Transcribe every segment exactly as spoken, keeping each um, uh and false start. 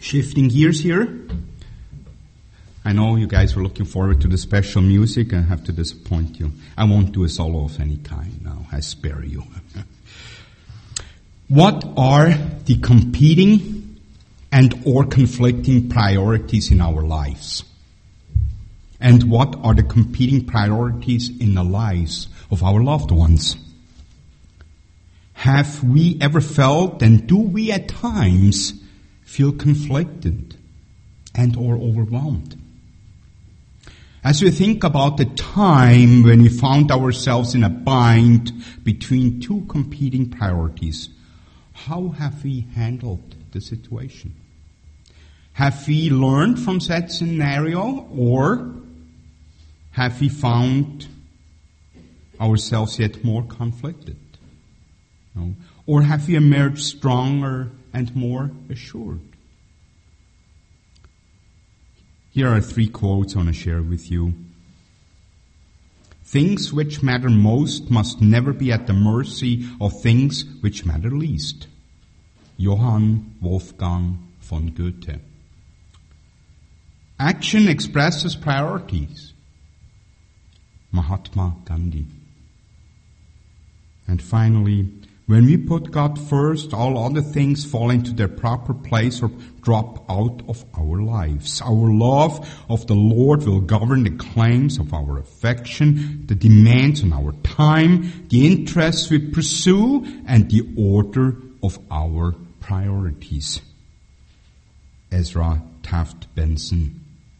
Shifting gears here. I know you guys were looking forward to the special music. I have to disappoint you. I won't do a solo of any kind now. I spare you. What are the competing and or conflicting priorities in our lives? And what are the competing priorities in the lives of our loved ones? Have we ever felt, and do we at times feel conflicted and or overwhelmed? As we think about the time when we found ourselves in a bind between two competing priorities, how have we handled the situation? Have we learned from that scenario, or have we found ourselves yet more conflicted? No? Or have we emerged stronger and more assured? Here are three quotes I want to share with you. Things which matter most must never be at the mercy of things which matter least. Johann Wolfgang von Goethe. Action expresses priorities. Mahatma Gandhi. And finally, when we put God first, all other things fall into their proper place or drop out of our lives. Our love of the Lord will govern the claims of our affection, the demands on our time, the interests we pursue, and the order of our priorities. Ezra Taft Benson.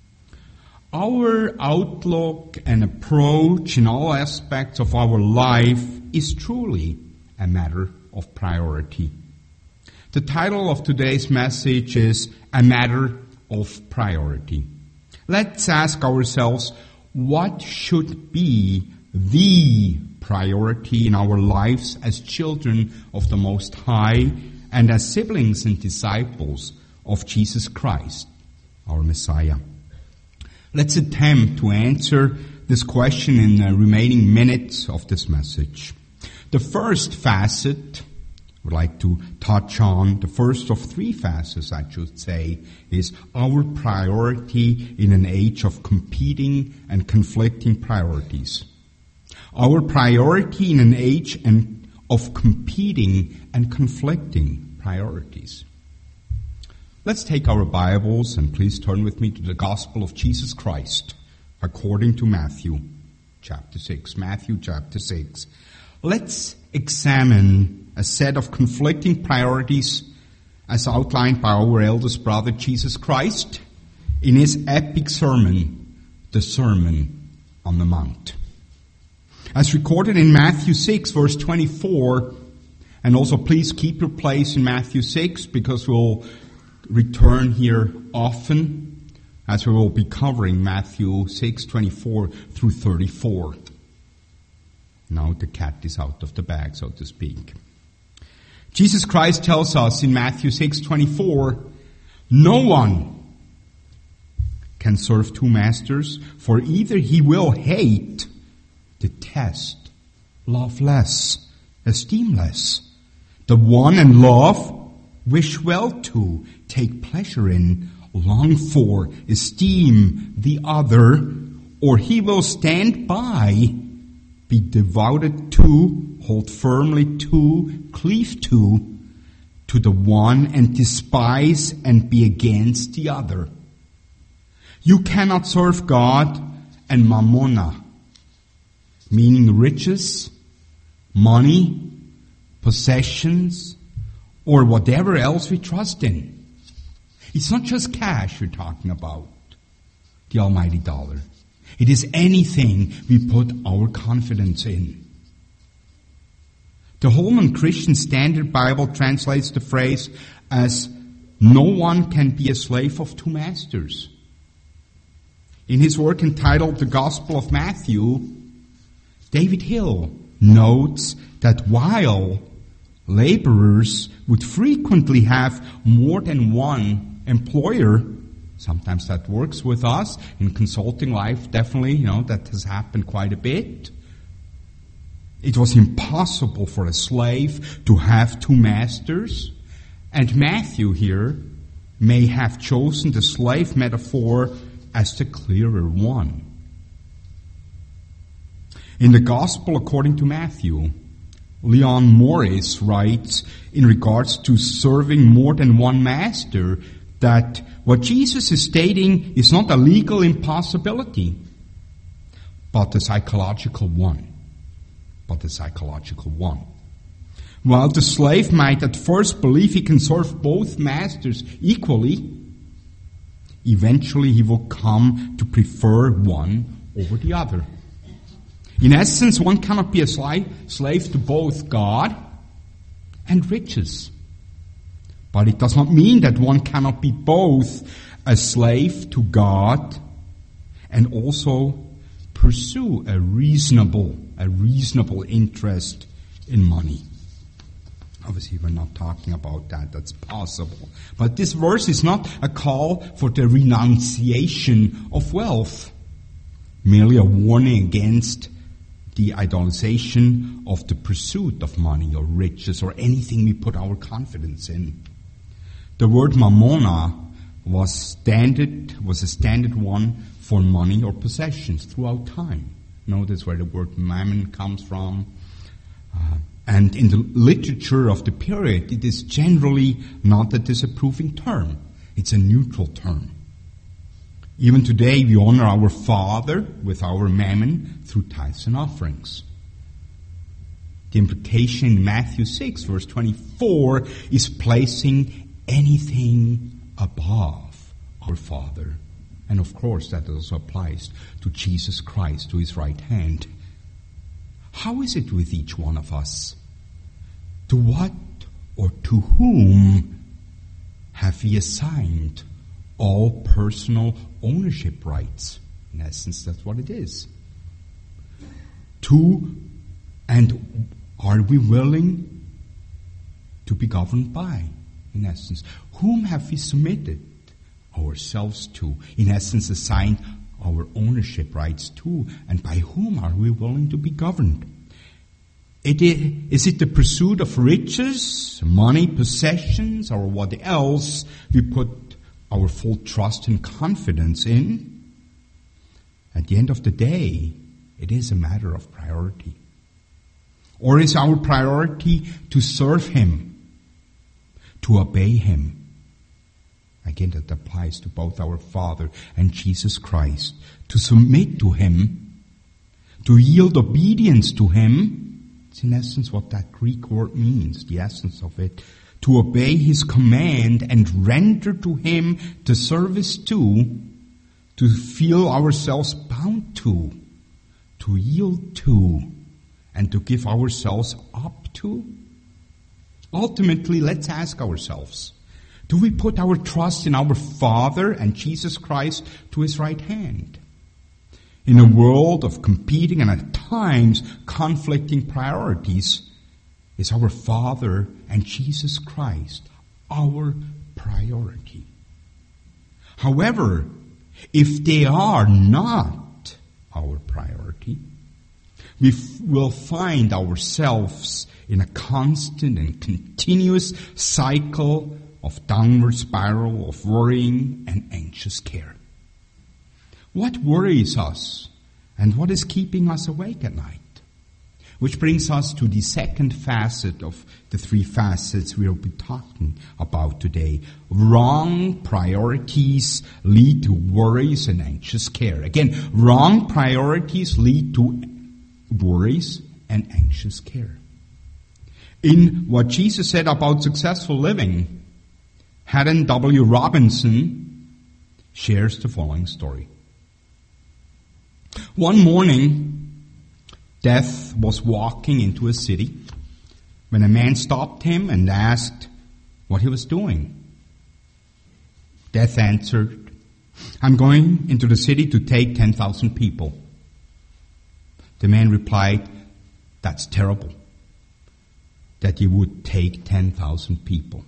Our outlook and approach in all aspects of our life is truly a matter of priority. The title of today's message is A Matter of Priority. Let's ask ourselves, what should be the priority in our lives as children of the Most High and as siblings and disciples of Jesus Christ, our Messiah? Let's attempt to answer this question in the remaining minutes of this message. The first facet I would like to touch on, the first of three facets I should say, is our priority in an age of competing and conflicting priorities. Our priority in an age and of competing and conflicting priorities. Let's take our Bibles and please turn with me to the Gospel of Jesus Christ according to Matthew chapter six. Matthew chapter six. Let's examine a set of conflicting priorities as outlined by our eldest brother Jesus Christ in his epic sermon, the Sermon on the Mount. As recorded in Matthew six verse twenty-four, and also please keep your place in Matthew six because we'll return here often as we will be covering Matthew six twenty-four through thirty-four. Now the cat is out of the bag, so to speak. Jesus Christ tells us in Matthew six twenty-four, no one can serve two masters, for either he will hate, detest, love less, esteem less, the one and love, wish well to, take pleasure in, long for, esteem the other, or he will stand by, be devoted to, hold firmly to, cleave to, to the one and despise and be against the other. You cannot serve God and mammona, meaning riches, money, possessions, or whatever else we trust in. It's not just cash we're talking about, the almighty dollar. It is anything we put our confidence in. The Holman Christian Standard Bible translates the phrase as, no one can be a slave of two masters. In his work entitled The Gospel of Matthew, David Hill notes that while laborers would frequently have more than one employer, sometimes that works with us. In consulting life, definitely, you know, that has happened quite a bit. It was impossible for a slave to have two masters. And Matthew here may have chosen the slave metaphor as the clearer one. In the Gospel according to Matthew, Leon Morris writes in regards to serving more than one master that what Jesus is stating is not a legal impossibility, but a psychological one. But a psychological one. While the slave might at first believe he can serve both masters equally, eventually he will come to prefer one over the other. In essence, one cannot be a slave to both God and riches. But it does not mean that one cannot be both a slave to God and also pursue a reasonable, a reasonable interest in money. Obviously, we're not talking about that. That's possible. But this verse is not a call for the renunciation of wealth, merely a warning against the idolization of the pursuit of money or riches or anything we put our confidence in. The word mammona was standard, was a standard one for money or possessions throughout time. Notice where the word mammon comes from. Uh, and in the literature of the period, it is generally not a disapproving term. It's a neutral term. Even today, we honor our Father with our mammon through tithes and offerings. The implication in Matthew six, verse twenty-four, is placing anything above our Father. And of course, that also applies to Jesus Christ, to his right hand. How is it with each one of us? To what or to whom have we assigned all personal ownership rights? In essence, that's what it is. To, and are we willing to be governed by? In essence, whom have we submitted ourselves to? In essence, assigned our ownership rights to, and by whom are we willing to be governed? It is, is it the pursuit of riches, money, possessions, or what else we put our full trust and confidence in? At the end of the day, it is a matter of priority. Or is our priority to serve him, to obey him? Again, that applies to both our Father and Jesus Christ. To submit to him, to yield obedience to him. It's in essence what that Greek word means, the essence of it. To obey his command and render to him the service to, to feel ourselves bound to, to yield to, and to give ourselves up to. Ultimately, let's ask ourselves, do we put our trust in our Father and Jesus Christ to his right hand? In a world of competing and at times conflicting priorities, is our Father and Jesus Christ our priority? However, if they are not our priority, we f- will find ourselves in a constant and continuous cycle of downward spiral of worrying and anxious care. What worries us and what is keeping us awake at night? Which brings us to the second facet of the three facets we'll be talking about today. Wrong priorities lead to worries and anxious care. Again, wrong priorities lead to worries and anxious care. In what Jesus said about successful living, Haddon W. Robinson shares the following story. One morning, Death was walking into a city when a man stopped him and asked what he was doing. Death answered, "I'm going into the city to take ten thousand people." The man replied, "That's terrible, that you would take ten thousand people."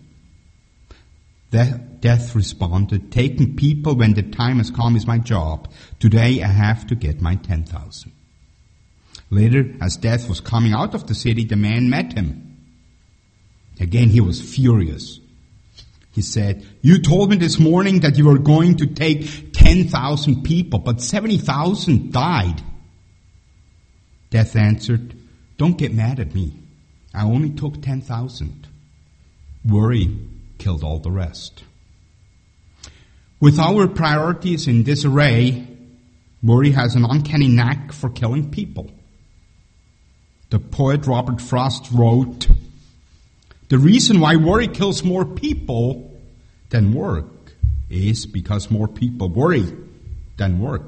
Death responded, "Taking people when the time has come is my job. Today I have to get my ten thousand. Later, as Death was coming out of the city, the man met him. Again, he was furious. He said, you told me this morning that you were going to take ten thousand people, but seventy thousand died. Death answered, don't get mad at me. I only took ten thousand. Worry killed all the rest. With our priorities in disarray, worry has an uncanny knack for killing people. The poet Robert Frost wrote, the reason why worry kills more people than work is because more people worry than work.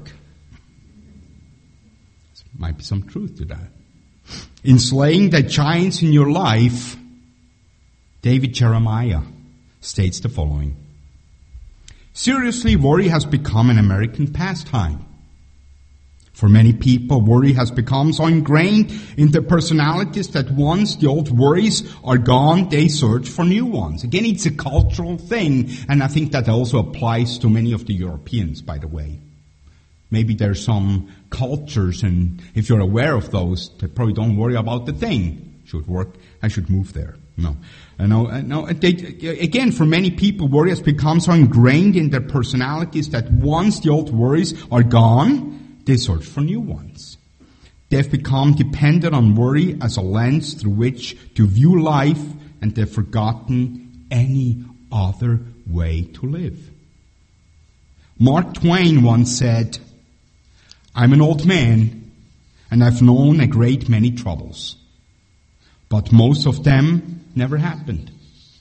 There might be some truth to that. In slaying the giants in your life, David Jeremiah states the following. Seriously, worry has become an American pastime. For many people, worry has become so ingrained in their personalities that once the old worries are gone, they search for new ones. Again, it's a cultural thing, and I think that also applies to many of the Europeans, by the way. Maybe there's some cultures, and if you're aware of those, they probably don't worry about the thing. Should work, I should move there. No. Uh, no, uh, no they, again, for many people, worry has become so ingrained in their personalities that once the old worries are gone, they search for new ones. They've become dependent on worry as a lens through which to view life, and they've forgotten any other way to live. Mark Twain once said, I'm an old man, and I've known a great many troubles, but most of them never happened.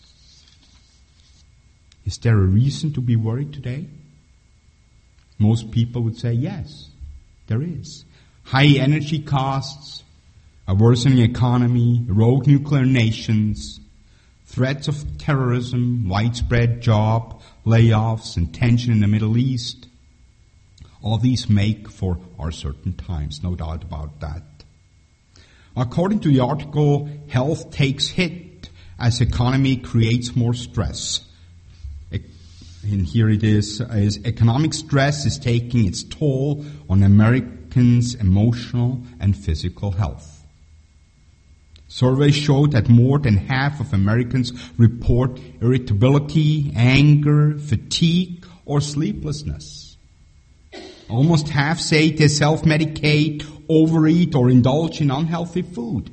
Is there a reason to be worried today? Most people would say yes, there is. High energy costs, a worsening economy, rogue nuclear nations, threats of terrorism, widespread job layoffs, and tension in the Middle East. All these make for uncertain times, no doubt about that. According to the article, health takes hit as economy creates more stress. And here it is, is economic stress is taking its toll on Americans' emotional and physical health. Surveys show that more than half of Americans report irritability, anger, fatigue, or sleeplessness. Almost half say they self-medicate, overeat, or indulge in unhealthy food.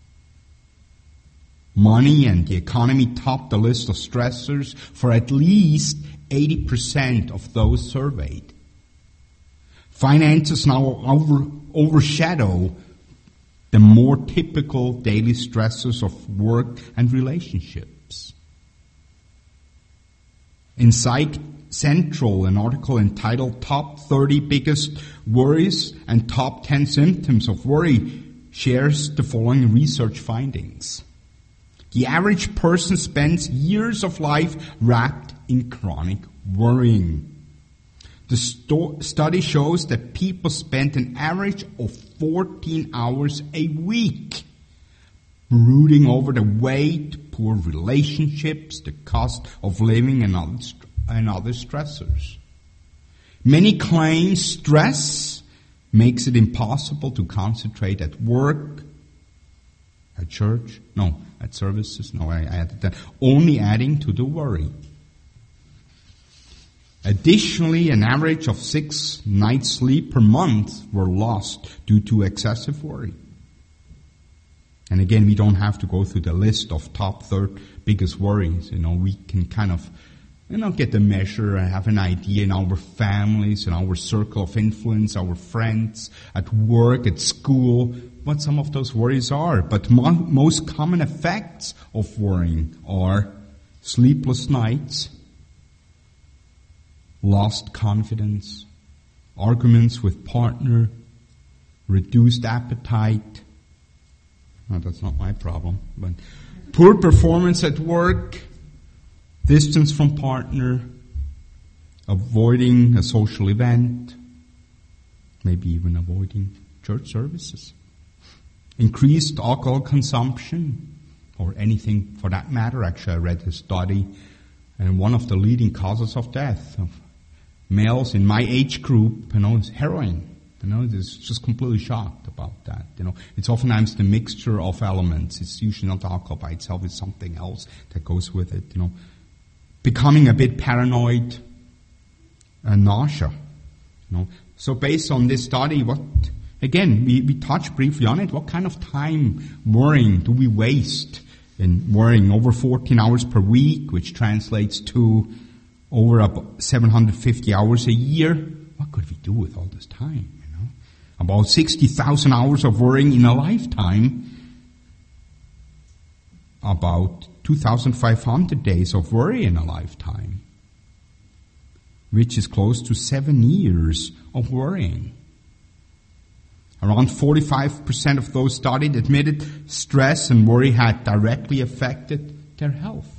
Money and the economy top the list of stressors for at least eighty percent of those surveyed. Finances now over, overshadow the more typical daily stresses of work and relationships. In Psych Central, an article entitled Top thirty Biggest Worries and Top ten Symptoms of Worry shares the following research findings. The average person spends years of life wrapped in chronic worrying. The sto- study shows that people spend an average of fourteen hours a week brooding over the weight, poor relationships, the cost of living, and other, st- and other stressors. Many claim stress makes it impossible to concentrate at work, at church, no, at services, no, I added that, only adding to the worry. Additionally, an average of six nights sleep per month were lost due to excessive worry. And again, we don't have to go through the list of top third biggest worries. You know, we can kind of, you know, get the measure and have an idea in our families, in our circle of influence, our friends, at work, at school, what some of those worries are. But mo- most common effects of worrying are sleepless nights, lost confidence, arguments with partner, reduced appetite. No, that's not my problem. But poor performance at work, distance from partner, avoiding a social event, maybe even avoiding church services. Increased alcohol consumption, or anything for that matter. Actually, I read a study, and one of the leading causes of death of males in my age group, you know, is heroin. You know, it's just completely shocked about that. You know, it's oftentimes the mixture of elements. It's usually not alcohol by itself. It's something else that goes with it. You know, becoming a bit paranoid, and nausea. You know? So based on this study, what again, we, we touched briefly on it, what kind of time worrying do we waste in worrying? Over fourteen hours per week, which translates to over about seven hundred fifty hours a year. What could we do with all this time? You know, about sixty thousand hours of worrying in a lifetime. About two thousand five hundred days of worry in a lifetime, which is close to seven years of worrying. Around forty-five percent of those studied admitted stress and worry had directly affected their health.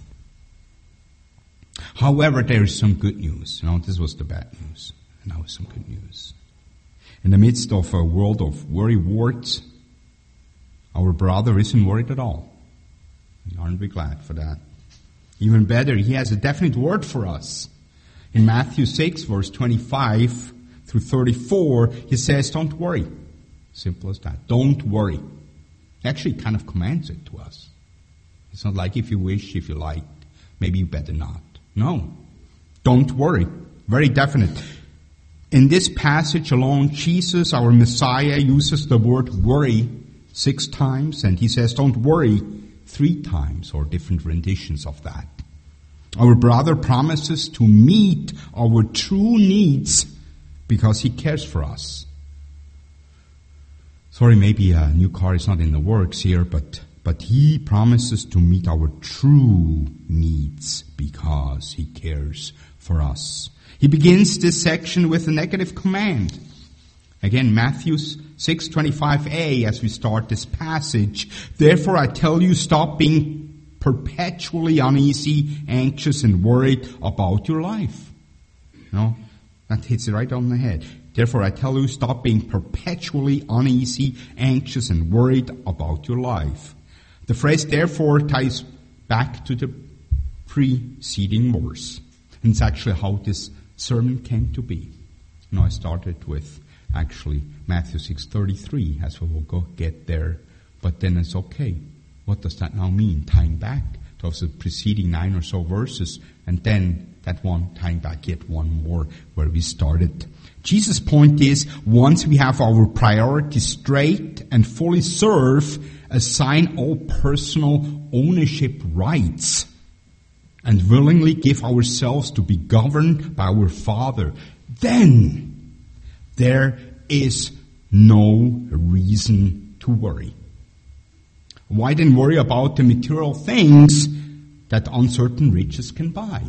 However, there is some good news. You know, this was the bad news, and now some good news. In the midst of a world of worry warts, our brother isn't worried at all. And aren't we glad for that? Even better, he has a definite word for us. In Matthew six, verse twenty-five through thirty-four, he says, don't worry. Simple as that. Don't worry. Actually, he kind of commands it to us. It's not like if you wish, if you like, maybe you better not. No. Don't worry. Very definite. In this passage alone, Jesus, our Messiah, uses the word worry six times, and he says, don't worry three times, or different renditions of that. Our brother promises to meet our true needs because he cares for us. Sorry, maybe a new car is not in the works here, but, but he promises to meet our true needs because he cares for us. He begins this section with a negative command. Again, Matthew six twenty-five a, as we start this passage. Therefore I tell you, stop being perpetually uneasy, anxious, and worried about your life. You know, that hits it right on the head. Therefore I tell you, stop being perpetually uneasy, anxious, and worried about your life. The phrase therefore ties back to the preceding verse. And it's actually how this sermon came to be. You know, I started with actually Matthew six thirty-three, as we will go get there. But then it's okay. What does that now mean? Tying back to the preceding nine or so verses, and then that one tying back yet one more where we started. Jesus' point is, once we have our priorities straight and fully serve, assign all personal ownership rights, and willingly give ourselves to be governed by our Father, then there is no reason to worry. Why then worry about the material things that uncertain riches can buy?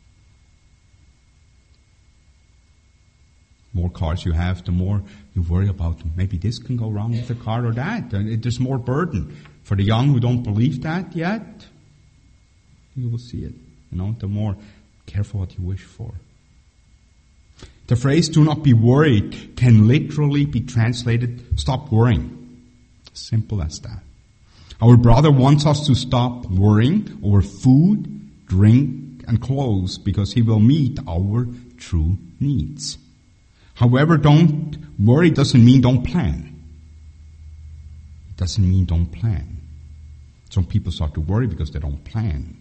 More cars you have, the more you worry about maybe this can go wrong with the car or that. And there's more burden. For the young who don't believe that yet, you will see it. You know, the more careful what you wish for. The phrase, do not be worried, can literally be translated, stop worrying. Simple as that. Our brother wants us to stop worrying over food, drink, and clothes because he will meet our true needs. However, don't worry doesn't mean don't plan. It doesn't mean don't plan. Some people start to worry because they don't plan.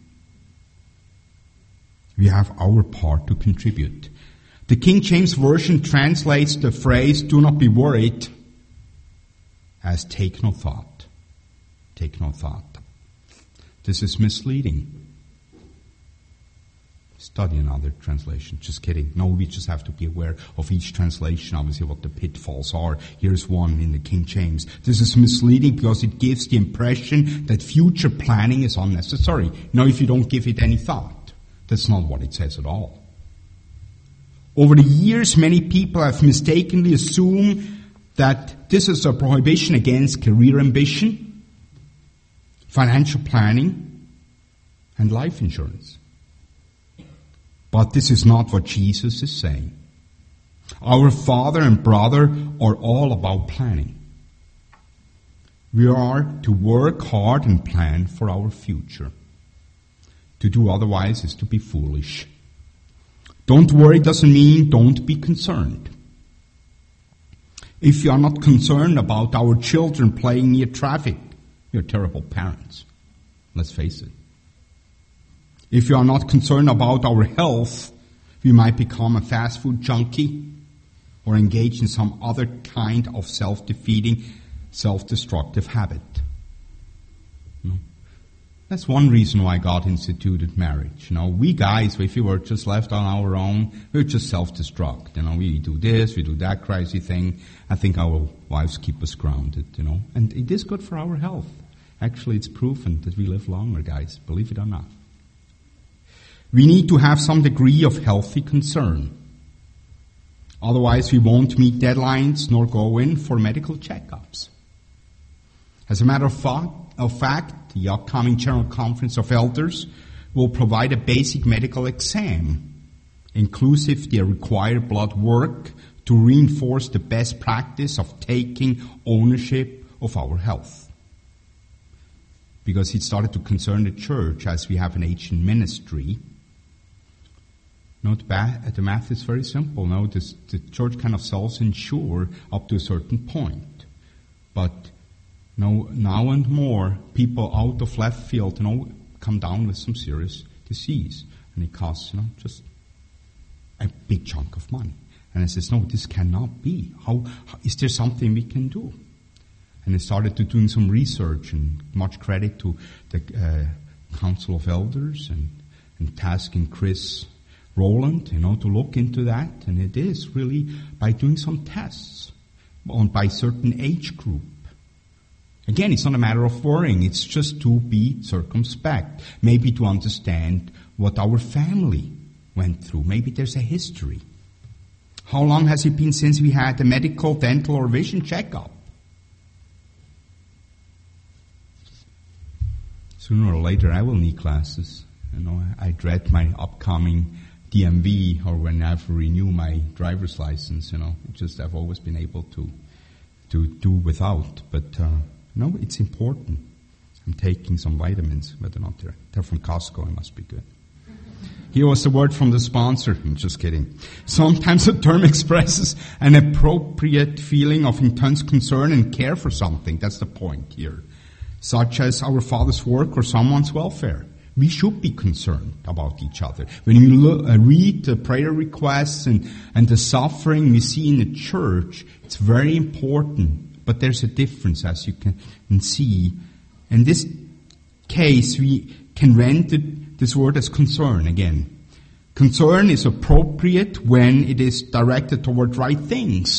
We have our part to contribute. The King James Version translates the phrase, do not be worried, as take no thought. Take no thought. This is misleading. Study another translation. Just kidding. No, we just have to be aware of each translation, obviously what the pitfalls are. Here's one in the King James. This is misleading because it gives the impression that future planning is unnecessary. Now, if you don't give it any thought, that's not what it says at all. Over the years, many people have mistakenly assumed that this is a prohibition against career ambition, financial planning, and life insurance. But this is not what Jesus is saying. Our father and brother are all about planning. We are to work hard and plan for our future. To do otherwise is to be foolish. Don't worry doesn't mean don't be concerned. If you are not concerned about our children playing near traffic, you're terrible parents. Let's face it. If we are not concerned about our health, we might become a fast food junkie or engage in some other kind of self-defeating, self-destructive habit. You know? That's one reason why God instituted marriage. You know, we guys, if we were just left on our own, we would just self-destruct. You know, we do this, we do that crazy thing. I think our wives keep us grounded, you know. And it is good for our health. Actually, it's proven that we live longer, guys, believe it or not. We need to have some degree of healthy concern. Otherwise, we won't meet deadlines nor go in for medical checkups. As a matter of fact, of fact, the upcoming General Conference of Elders will provide a basic medical exam, inclusive the required blood work to reinforce the best practice of taking ownership of our health. Because it started to concern the church as we have an aging ministry. No, the math is very simple. No, this, the church kind of self-insure up to a certain point. But no, now and more, people out of left field, you know, come down with some serious disease. And it costs, you know, just a big chunk of money. And I says, no, this cannot be. How, how is there something we can do? And I started to doing some research, and much credit to the uh, Council of Elders and, and tasking Chris Rowland, you know, to look into that. And it is really by doing some tests on by certain age group. Again, it's not a matter of worrying. It's just to be circumspect. Maybe to understand what our family went through. Maybe there's a history. How long has it been since we had a medical, dental, or vision checkup? Sooner or later, I will need glasses. You know, I dread my upcoming D M V, or when I have to renew my driver's license. You know, it's just I've always been able to to do without. But uh, no, it's important. I'm taking some vitamins, whether or not they're they're from Costco. It must be good. Here was a word from the sponsor. I'm just kidding. Sometimes a term expresses an appropriate feeling of intense concern and care for something. That's the point here. Such as our Father's work or someone's welfare. We should be concerned about each other. When you look, uh, read the prayer requests and, and the suffering we see in the church, it's very important. But there's a difference, as you can, can see. In this case, we can render this word as concern again. Concern is appropriate when it is directed toward right things,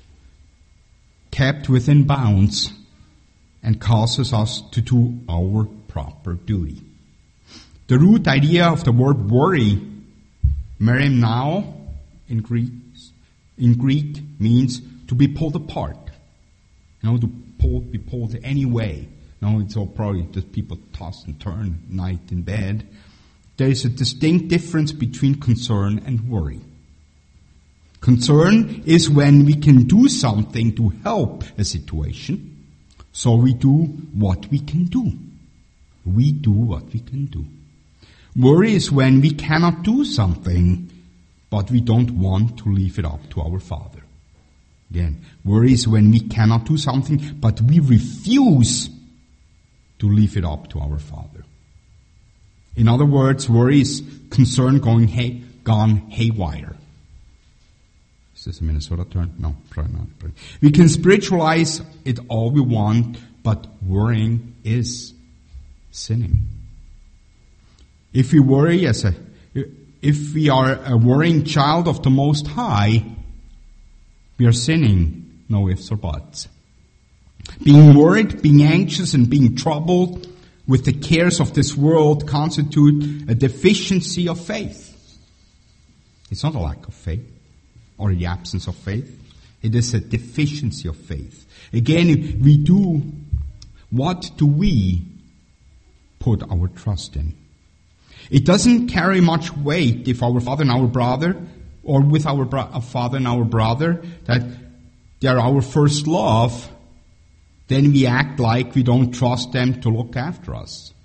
kept within bounds, and causes us to do our proper duty. The root idea of the word worry, merimnao, in Greek, in Greek means to be pulled apart. You know, to pull, be pulled any way. You know, it's all probably just people toss and turn at night in bed. There is a distinct difference between concern and worry. Concern is when we can do something to help a situation, so we do what we can do. We do what we can do. Worry is when we cannot do something, but we don't want to leave it up to our Father. Again, worry is when we cannot do something, but we refuse to leave it up to our Father. In other words, worry is concern going hay, gone haywire. Is this a Minnesota term? No, probably not. We can spiritualize it all we want, but worrying is sinning. If we worry as a, if we are a worrying child of the Most High, we are sinning, no ifs or buts. Being worried, being anxious, and being troubled with the cares of this world constitute a deficiency of faith. It's not a lack of faith or the absence of faith. It is a deficiency of faith. Again, if we do, what do we put our trust in? It doesn't carry much weight if our father and our brother, or with our bro- father and our brother, that they're our first love, then we act like we don't trust them to look after us.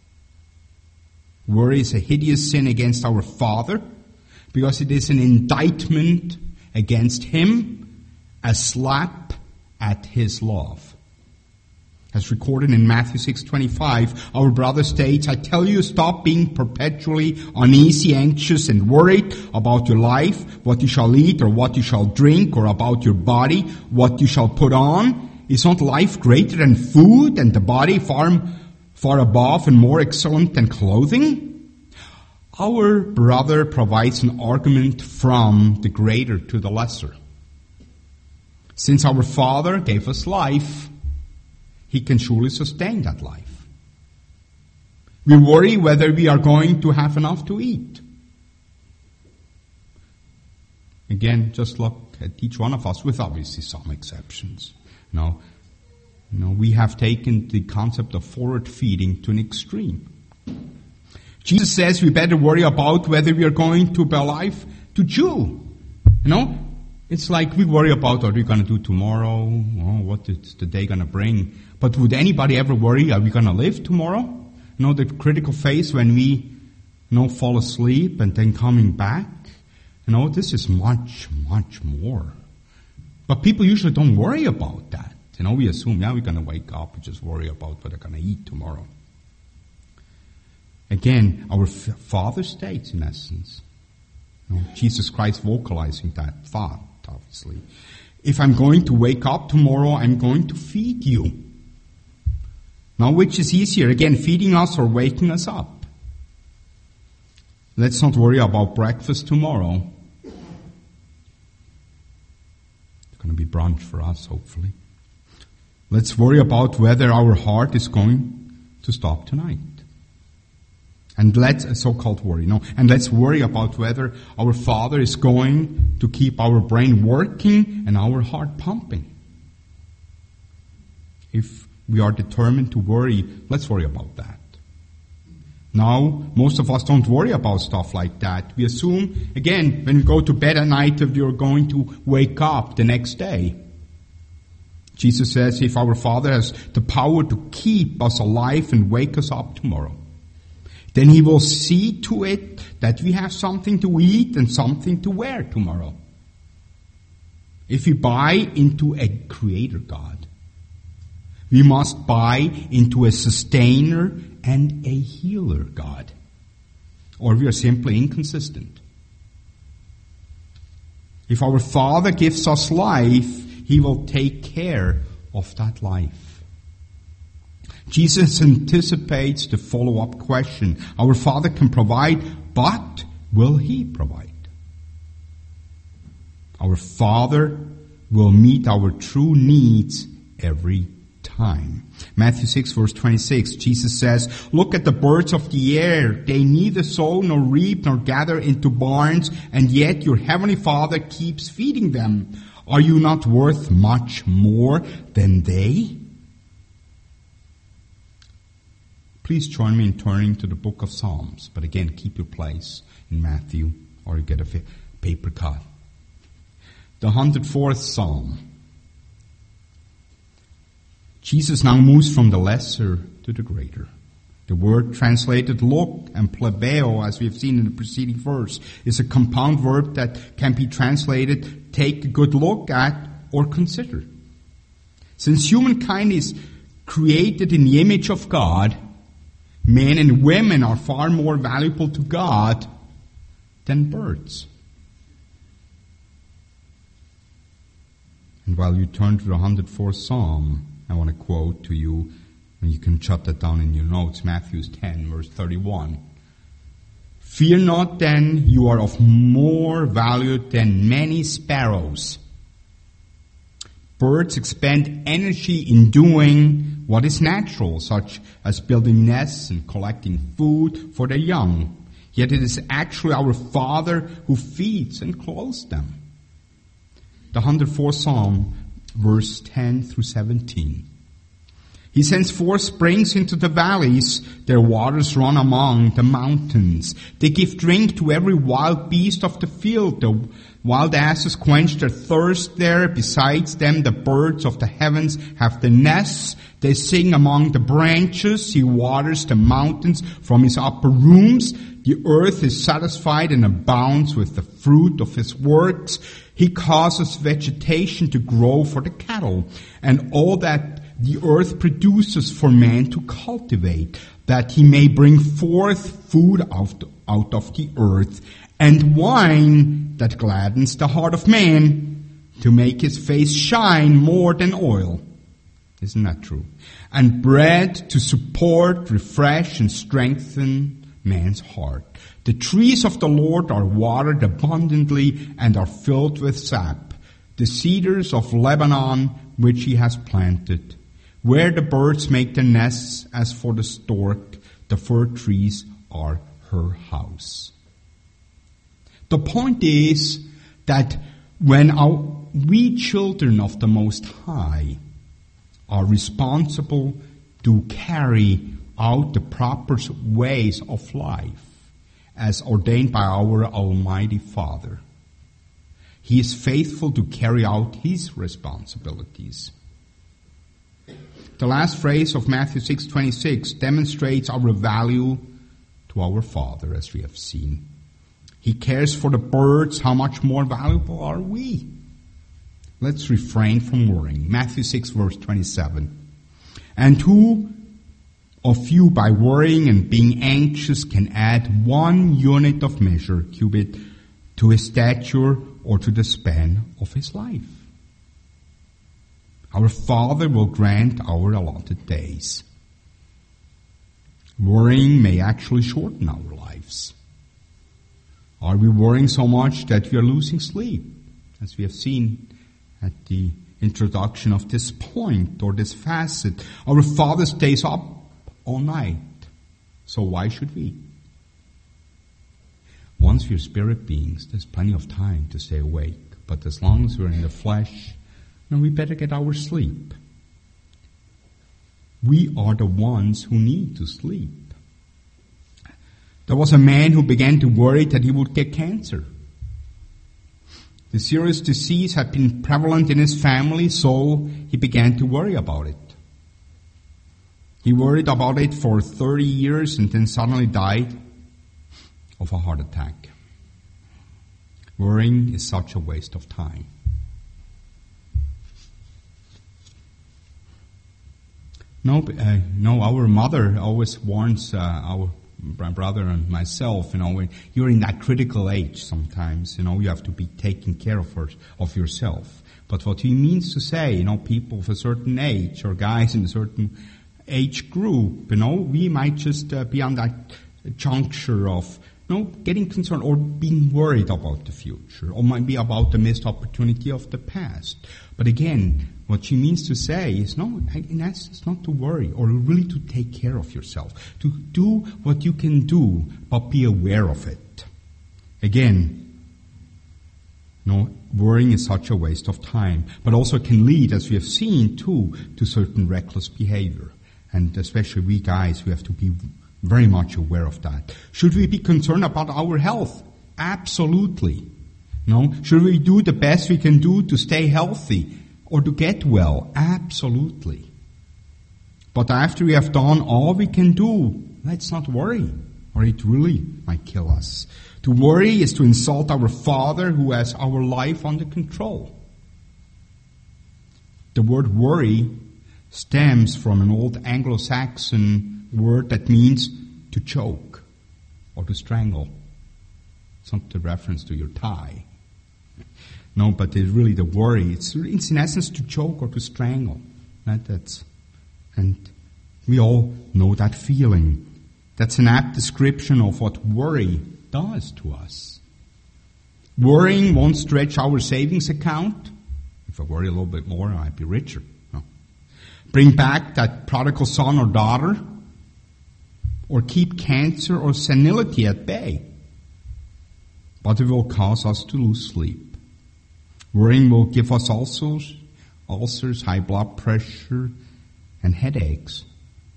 Worry is a hideous sin against our Father, because it is an indictment against Him, a slap at His love. As recorded in Matthew six twenty-five, our brother states, I tell you, stop being perpetually uneasy, anxious, and worried about your life, what you shall eat or what you shall drink, or about your body, what you shall put on. Is not life greater than food, and the body far, far above and more excellent than clothing? Our brother provides an argument from the greater to the lesser. Since our Father gave us life, He can surely sustain that life. We worry whether we are going to have enough to eat. Again, just look at each one of us, with obviously some exceptions. No, no, we have taken the concept of forward feeding to an extreme. Jesus says we better worry about whether we are going to be alive to chew. You know, it's like we worry about what we're going to do tomorrow, oh, what is the day going to bring. But would anybody ever worry, are we going to live tomorrow? You know, the critical phase when we, you know, fall asleep and then coming back. You know, this is much, much more. But people usually don't worry about that. You know, we assume, yeah, we're going to wake up and just worry about what they're going to eat tomorrow. Again, our Father states, in essence, you know, Jesus Christ vocalizing that thought, obviously. If I'm going to wake up tomorrow, I'm going to feed you. Now, which is easier? Again, feeding us or waking us up? Let's not worry about breakfast tomorrow. Going to be brunch for us, hopefully. Let's worry about whether our heart is going to stop tonight. And let's, a so-called worry, no, and let's worry about whether our Father is going to keep our brain working and our heart pumping. If we are determined to worry, let's worry about that. Now, most of us don't worry about stuff like that. We assume, again, when we go to bed at night, that we are going to wake up the next day. Jesus says, if our Father has the power to keep us alive and wake us up tomorrow, then He will see to it that we have something to eat and something to wear tomorrow. If we buy into a creator God, we must buy into a sustainer and a healer God, or we are simply inconsistent. If our Father gives us life, He will take care of that life. Jesus anticipates the follow-up question. Our Father can provide, but will He provide? Our Father will meet our true needs every time. Matthew six verse twenty-six, Jesus says, look at the birds of the air. They neither sow nor reap nor gather into barns, and yet your heavenly Father keeps feeding them. Are you not worth much more than they? Please join me in turning to the book of Psalms. But again, keep your place in Matthew or get a paper cut. The one hundred fourth Psalm. Jesus now moves from the lesser to the greater. The word translated look and plebeo, as we have seen in the preceding verse, is a compound verb that can be translated take a good look at or consider. Since humankind is created in the image of God, men and women are far more valuable to God than birds. And while you turn to the one hundred fourth Psalm, I want to quote to you, and you can jot that down in your notes, Matthew ten, verse thirty-one. Fear not then, you are of more value than many sparrows. Birds expend energy in doing what is natural, such as building nests and collecting food for their young. Yet it is actually our Father who feeds and clothes them. The one hundred fourth Psalm, verse ten through seventeen. He sends forth springs into the valleys. Their waters run among the mountains. They give drink to every wild beast of the field. The wild asses quench their thirst there. Besides them, the birds of the heavens have their nests. They sing among the branches. He waters the mountains from his upper rooms. The earth is satisfied and abounds with the fruit of his works. He causes vegetation to grow for the cattle, and all that the earth produces for man to cultivate, that he may bring forth food out, out of the earth, and wine that gladdens the heart of man, to make his face shine more than oil. Isn't that true? And bread to support, refresh, and strengthen man's heart. The trees of the Lord are watered abundantly and are filled with sap. The cedars of Lebanon, which he has planted, where the birds make their nests, as for the stork, the fir trees are her house. The point is that when our, we children of the Most High are responsible to carry out the proper ways of life as ordained by our Almighty Father, He is faithful to carry out His responsibilities. The last phrase of Matthew six twenty-six demonstrates our value to our Father, as we have seen. He cares for the birds. How much more valuable are we? Let's refrain from worrying. Matthew six verse twenty-seven. And who of you by worrying and being anxious can add one unit of measure, cubit, to his stature or to the span of his life? Our Father will grant our allotted days. Worrying may actually shorten our lives. Are we worrying so much that we are losing sleep, as we have seen at the introduction of this point or this facet? Our Father stays up all night, so why should we? Once we're spirit beings, there's plenty of time to stay awake. But as long as we're in the flesh, then we better get our sleep. We are the ones who need to sleep. There was a man who began to worry that he would get cancer. The serious disease had been prevalent in his family, so he began to worry about it. He worried about it for thirty years and then suddenly died of a heart attack. Worrying is such a waste of time. No, uh, no. Our mother always warns uh, our brother and myself. You know, when you're in that critical age, sometimes you know you have to be taking care of her, of yourself. But what he means to say, you know, people of a certain age or guys in a certain age group, you know, we might just uh, be on that juncture of, you know, getting concerned or being worried about the future, or maybe about the missed opportunity of the past. But again, what she means to say is, no, in essence, not to worry, or really to take care of yourself, to do what you can do, but be aware of it. Again, no, worrying is such a waste of time, but also can lead, as we have seen too, to certain reckless behavior. And especially we guys, we have to be very much aware of that. Should we be concerned about our health? Absolutely. No. Should we do the best we can do to stay healthy or to get well? Absolutely. But after we have done all we can do, let's not worry, or it really might kill us. To worry is to insult our Father who has our life under control. The word worry stems from an old Anglo-Saxon word that means to choke or to strangle. It's not a reference to your tie. No, but it's really the worry. It's, it's in essence to choke or to strangle. Right? That's, and we all know that feeling. That's an apt description of what worry does to us. Worrying won't stretch our savings account. If I worry a little bit more, I might be richer. No. Bring back that prodigal son or daughter, or keep cancer or senility at bay. But it will cause us to lose sleep. Worrying will give us ulcers, ulcers, high blood pressure, and headaches.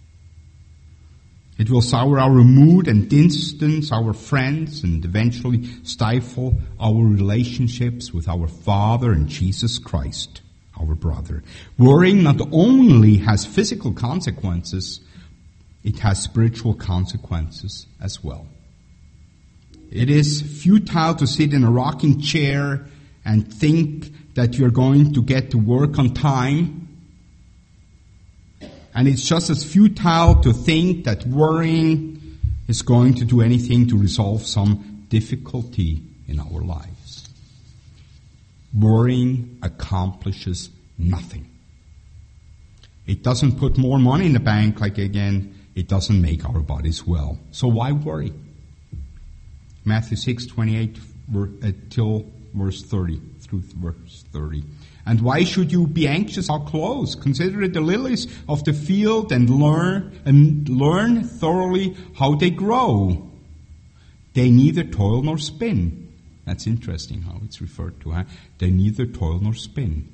It will sour our mood and distance our friends and eventually stifle our relationships with our Father and Jesus Christ, our brother. Worrying not only has physical consequences, it has spiritual consequences as well. It is futile to sit in a rocking chair and think that you're going to get to work on time And it's just as futile to think that worrying is going to do anything to resolve some difficulty in our lives. Worrying accomplishes nothing. It doesn't put more money in the bank, like again, it doesn't make our bodies well. So why worry? Matthew six twenty-eight till verse thirty, through verse thirty. And why should you be anxious about clothes? Consider the lilies of the field and learn and learn thoroughly how they grow. They neither toil nor spin. That's interesting how it's referred to. Huh? They neither toil nor spin.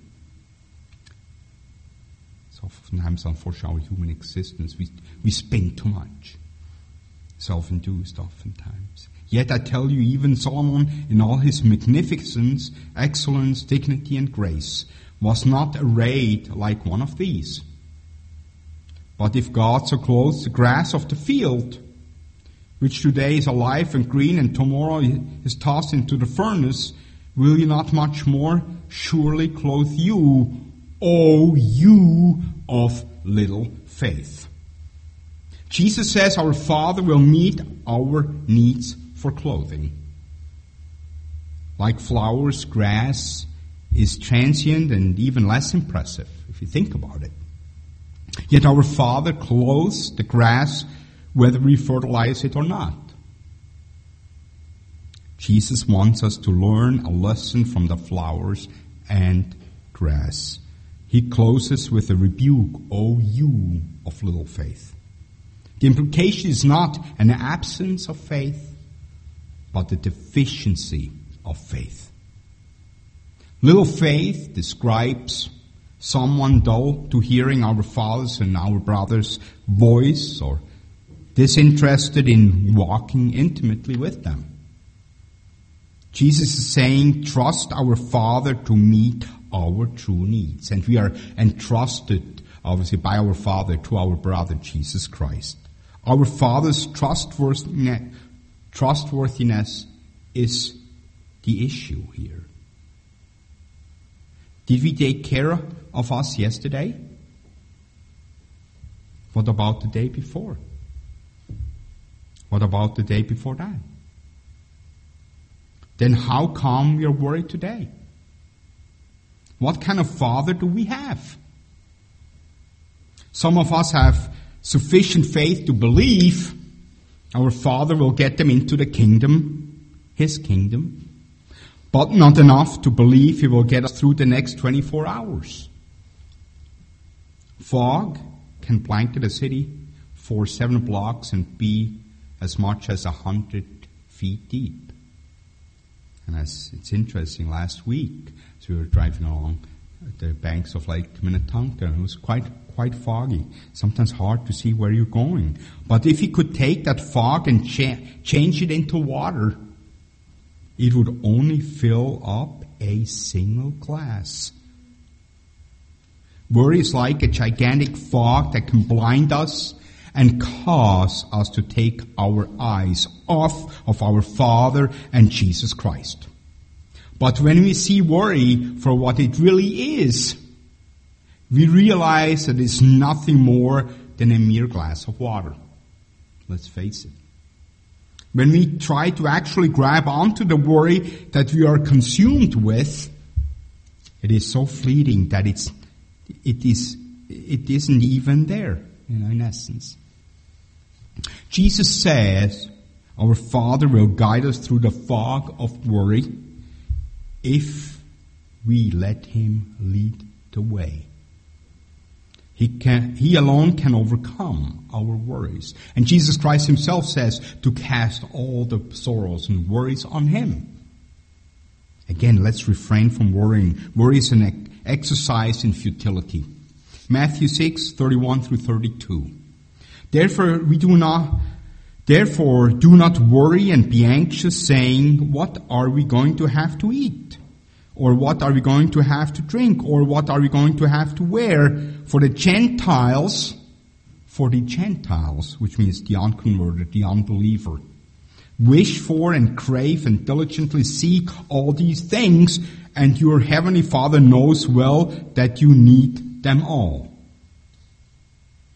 So oftentimes, unfortunately, our human existence, we, we spin too much. Self-induced oftentimes. Yet I tell you, even Solomon, in all his magnificence, excellence, dignity, and grace, was not arrayed like one of these. But if God so clothes the grass of the field, which today is alive and green and tomorrow is tossed into the furnace, will He not much more surely clothe you, O you of little faith? Jesus says our Father will meet our needs for clothing. Like flowers, grass is transient and even less impressive, if you think about it. Yet our Father clothes the grass whether we fertilize it or not. Jesus wants us to learn a lesson from the flowers and grass. He closes with a rebuke, O you of little faith. The implication is not an absence of faith, but the deficiency of faith. Little faith describes someone dull to hearing our Father's and our brother's voice, or disinterested in walking intimately with them. Jesus is saying, trust our Father to meet our true needs. And we are entrusted, obviously, by our Father to our brother, Jesus Christ. Our Father's trustworthiness, trustworthiness is the issue here. Did we take care of us yesterday? What about the day before? What about the day before that? Then how come we are worried today? What kind of Father do we have? Some of us have sufficient faith to believe our Father will get them into the kingdom, His kingdom, but not enough to believe He will get us through the next twenty-four hours. Fog can blanket a city for seven blocks and be as much as a hundred feet deep. And as it's interesting, last week, as we were driving along the banks of Lake Minnetonka, it was quite quite foggy, sometimes hard to see where you're going. But if you could take that fog and cha- change it into water, it would only fill up a single glass. Worry is like a gigantic fog that can blind us and cause us to take our eyes off of our Father and Jesus Christ. But when we see worry for what it really is, we realize that it's nothing more than a mere glass of water. Let's face it. When we try to actually grab onto the worry that we are consumed with, it is so fleeting that it's it is it isn't even there, you know, in essence. Jesus says our Father will guide us through the fog of worry if we let Him lead the way. He can, He alone can overcome our worries. And Jesus Christ Himself says to cast all the sorrows and worries on Him. Again, let's refrain from worrying. Worry is an exercise in futility. Matthew six, thirty-one through thirty-two. Therefore, we do not, therefore, do not worry and be anxious, saying, what are we going to have to eat? Or what are we going to have to drink? Or what are we going to have to wear? For the Gentiles, for the Gentiles, which means the unconverted, the unbeliever, wish for and crave and diligently seek all these things, and your heavenly Father knows well that you need them all.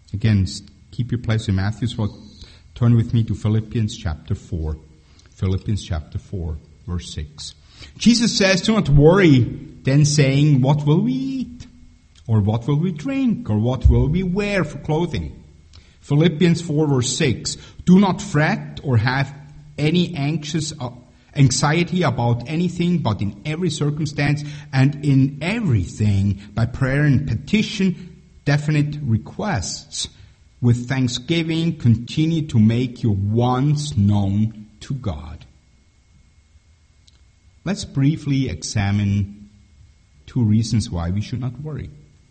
Again, keep your place in Matthew, so turn with me to Philippians chapter four. Philippians chapter four, verse six. Jesus says, do not worry, then saying, what will we eat? Or what will we drink? Or what will we wear for clothing? Philippians four, verse six. Do not fret or have any anxious anxiety about anything, but in every circumstance and in everything, by prayer and petition, definite requests, with thanksgiving, continue to make your wants known to God. Let's briefly examine two reasons why we should not worry.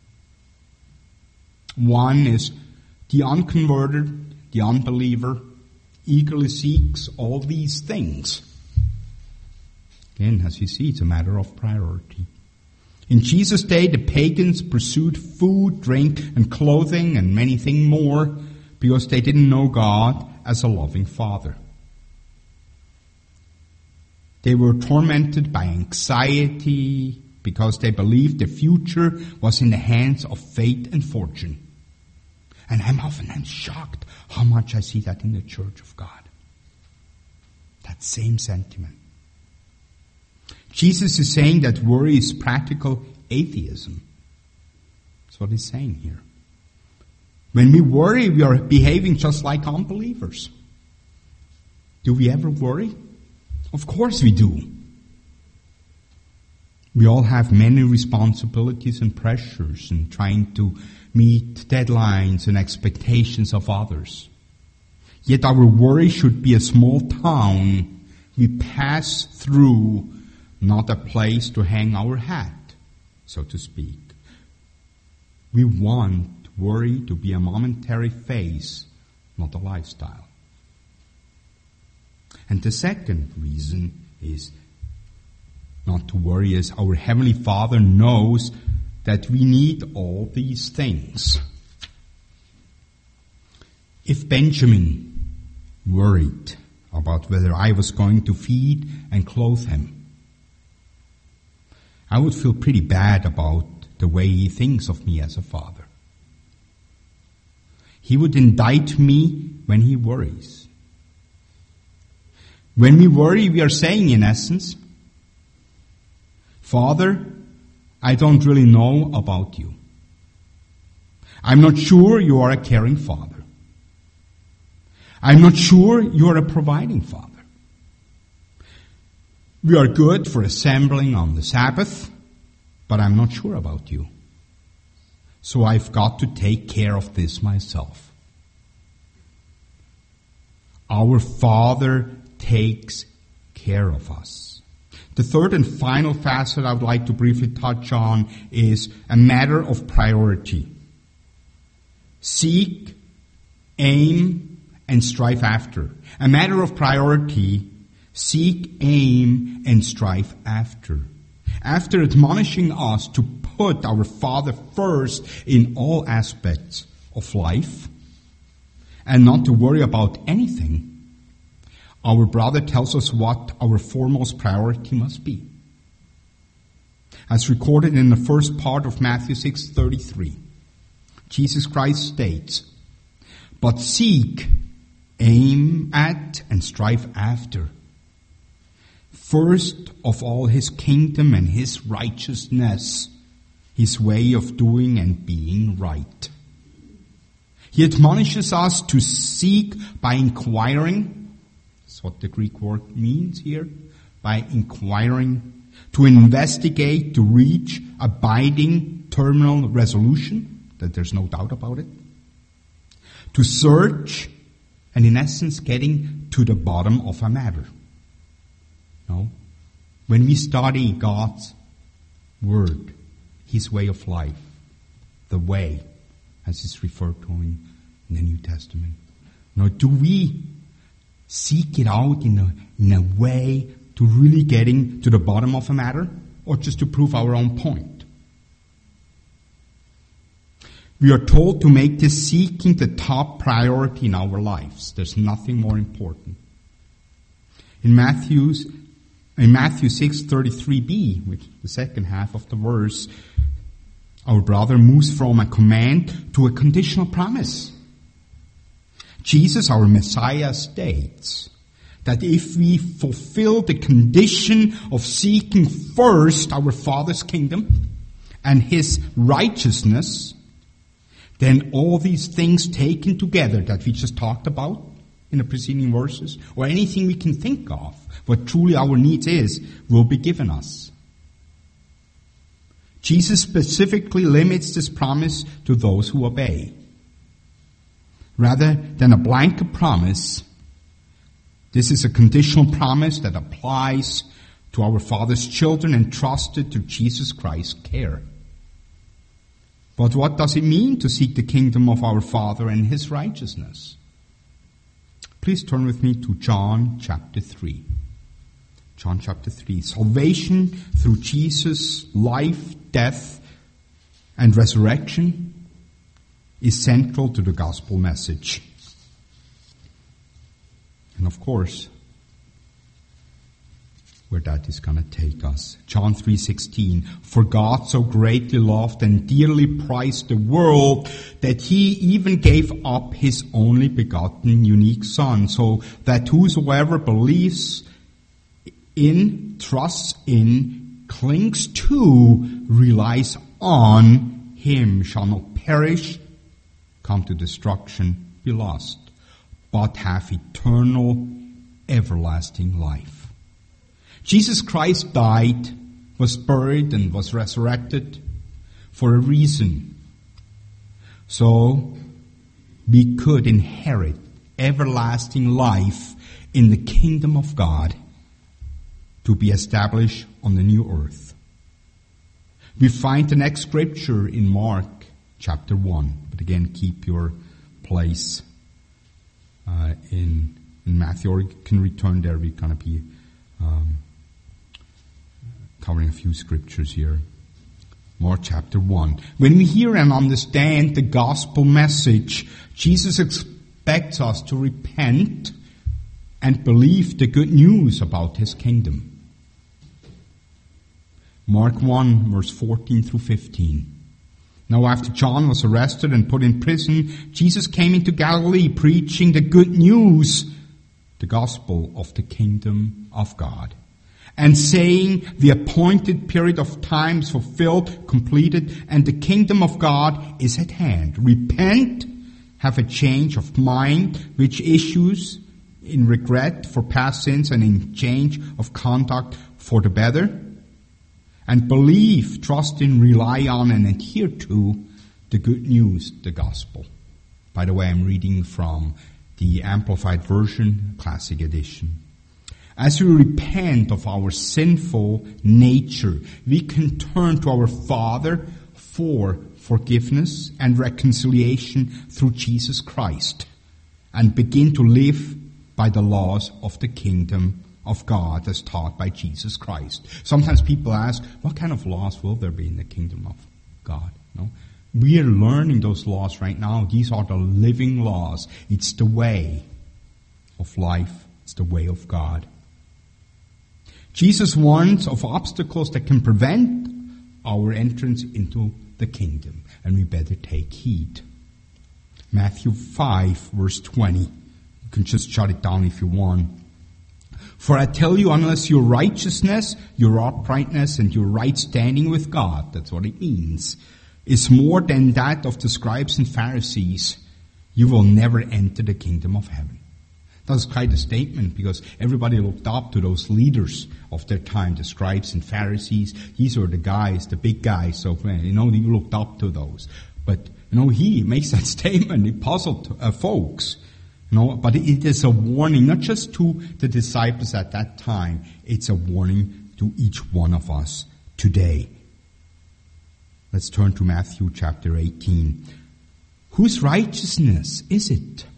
One is the unconverted, the unbeliever, eagerly seeks all these things. Again, as you see, it's a matter of priority. In Jesus' day, the pagans pursued food, drink, and clothing, and many things more, because they didn't know God as a loving Father. They were tormented by anxiety because they believed the future was in the hands of fate and fortune. And I'm often I'm shocked how much I see that in the Church of God. That same sentiment. Jesus is saying that worry is practical atheism. That's what he's saying here. When we worry, we are behaving just like unbelievers. Do we ever worry? Of course we do. We all have many responsibilities and pressures in trying to meet deadlines and expectations of others. Yet our worry should be a small town we pass through, not a place to hang our hat, so to speak. We want worry to be a momentary phase, not a lifestyle. And the second reason is not to worry is our Heavenly Father knows that we need all these things. If Benjamin worried about whether I was going to feed and clothe him, I would feel pretty bad about the way he thinks of me as a father. He would indict me when he worries. When we worry, we are saying in essence, Father, I don't really know about you. I'm not sure you are a caring Father. I'm not sure you are a providing Father. We are good for assembling on the Sabbath, but I'm not sure about you. So I've got to take care of this myself. Our Father takes care of us. The third and final facet I would like to briefly touch on is a matter of priority. Seek, aim, and strive after. A matter of priority. Seek, aim, and strive after. After admonishing us to put our Father first in all aspects of life and not to worry about anything, our brother tells us what our foremost priority must be. As recorded in the first part of Matthew six thirty-three, Jesus Christ states, "But seek, aim at, and strive after first of all his kingdom and his righteousness, his way of doing and being right." He admonishes us to seek by inquiring. That's what the Greek word means here. By inquiring, to investigate, to reach abiding terminal resolution, that there's no doubt about it. To search, and in essence getting to the bottom of a matter. No? When we study God's Word, His way of life, the way, as is referred to in, in the New Testament. Now, do we seek it out in a, in a way to really getting to the bottom of a matter, or just to prove our own point? We are told to make this seeking the top priority in our lives. There's nothing more important. In Matthew's, in Matthew six thirty-three b, which is the second half of the verse, our brother moves from a command to a conditional promise. Jesus, our Messiah, states that if we fulfill the condition of seeking first our Father's kingdom and His righteousness, then all these things taken together that we just talked about in the preceding verses, or anything we can think of, what truly our needs is, will be given us. Jesus specifically limits this promise to those who obey. Rather than a blanket promise, this is a conditional promise that applies to our Father's children entrusted to Jesus Christ's care. But what does it mean to seek the kingdom of our Father and His righteousness? Please turn with me to John chapter three. John chapter three. Salvation through Jesus' life, death, and resurrection is central to the gospel message. And of course, where that is going to take us. John three sixteen. For God so greatly loved and dearly prized the world that He even gave up His only begotten unique Son, so that whosoever believes in, trusts in, clings to, relies on Him shall not perish, come to destruction, be lost, but have eternal, everlasting life. Jesus Christ died, was buried, and was resurrected for a reason. So we could inherit everlasting life in the kingdom of God to be established on the new earth. We find the next scripture in Mark chapter one. But again, keep your place uh, in, in Matthew, or you can return there. We're going to be um, covering a few scriptures here. Mark chapter one. When we hear and understand the gospel message, Jesus expects us to repent and believe the good news about His kingdom. Mark one, verse fourteen through fifteen. Now after John was arrested and put in prison, Jesus came into Galilee preaching the good news, the gospel of the kingdom of God, and saying, the appointed period of time is fulfilled, completed, and the kingdom of God is at hand. Repent, have a change of mind, which issues in regret for past sins and in change of conduct for the better. And believe, trust in, rely on, and adhere to the good news, the gospel. By the way, I'm reading from the Amplified Version, Classic Edition. As we repent of our sinful nature, we can turn to our Father for forgiveness and reconciliation through Jesus Christ and begin to live by the laws of the kingdom of God as taught by Jesus Christ. Sometimes people ask, what kind of laws will there be in the kingdom of God? No? We are learning those laws right now. These are the living laws. It's the way of life. It's the way of God. Jesus warns of obstacles that can prevent our entrance into the kingdom, and we better take heed. Matthew five, verse twenty. You can just jot it down if you want. For I tell you, unless your righteousness, your uprightness, and your right standing with God, that's what it means, is more than that of the scribes and Pharisees, you will never enter the kingdom of heaven. That's quite a statement, because everybody looked up to those leaders of their time, the scribes and Pharisees. These are the guys, the big guys. So, you know, you looked up to those. But, you know, he makes that statement. It puzzled uh, folks. You know, but it is a warning, not just to the disciples at that time. It's a warning to each one of us today. Let's turn to Matthew chapter eighteen. Whose righteousness is it?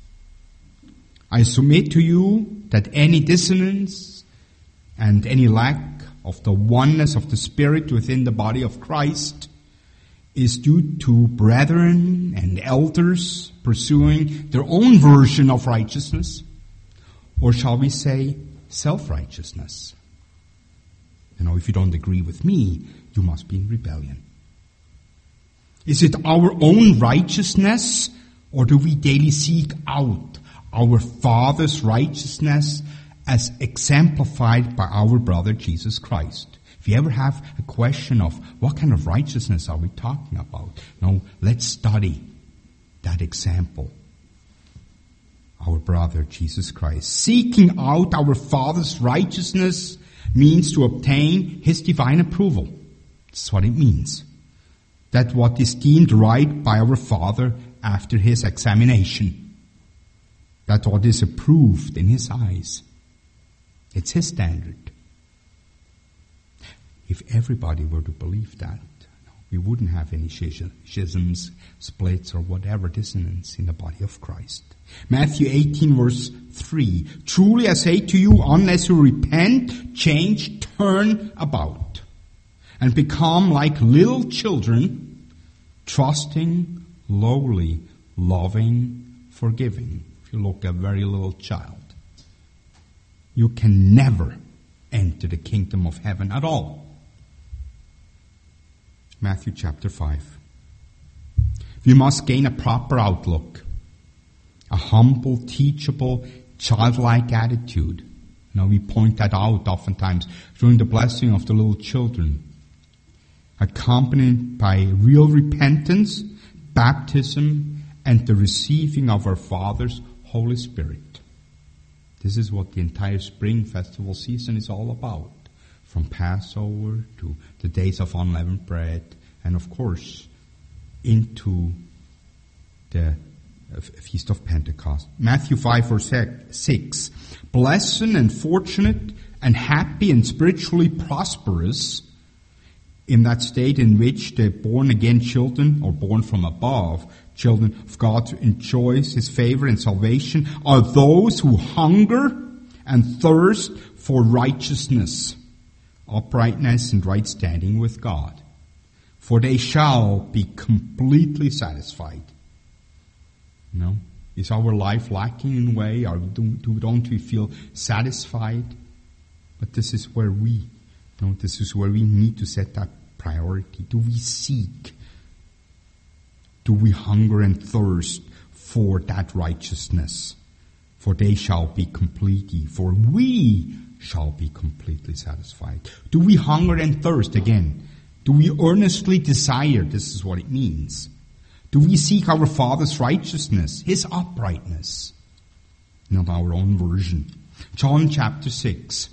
I submit to you that any dissonance and any lack of the oneness of the Spirit within the body of Christ is due to brethren and elders pursuing their own version of righteousness, or shall we say self-righteousness. You know, if you don't agree with me, you must be in rebellion. Is it our own righteousness, or do we daily seek out our Father's righteousness as exemplified by our brother Jesus Christ? If you ever have a question of what kind of righteousness are we talking about, no, let's study that example. Our brother Jesus Christ. Seeking out our Father's righteousness means to obtain His divine approval. That's what it means. That what is deemed right by our Father after His examination. That what is approved in His eyes. It's His standard. If everybody were to believe that, we wouldn't have any schisms, splits, or whatever dissonance in the body of Christ. Matthew eighteen verse three. Truly I say to you, unless you repent, change, turn about, and become like little children, trusting, lowly, loving, forgiving. If you look at a very little child, you can never enter the kingdom of heaven at all. Matthew chapter five. We must gain a proper outlook, a humble, teachable, childlike attitude. Now we point that out oftentimes during the blessing of the little children, accompanied by real repentance, baptism, and the receiving of our Father's Holy Spirit. This is what the entire spring festival season is all about. From Passover to the days of unleavened bread, and of course, into the Feast of Pentecost. Matthew five verse six. Blessed and fortunate and happy and spiritually prosperous in that state in which the born-again children, or born from above, children of God enjoys His favor and salvation, are those who hunger and thirst for righteousness, uprightness, and right standing with God. For they shall be completely satisfied. No? Is our life lacking in a way? Or do, do, don't we feel satisfied? But this is where we, no, this is where we need to set that priority. Do we seek? Do we hunger and thirst for that righteousness? For they shall be completely, for we shall be completely satisfied. Do we hunger and thirst again? Do we earnestly desire? This is what it means. Do we seek our Father's righteousness, His uprightness? Not our own version. John chapter six.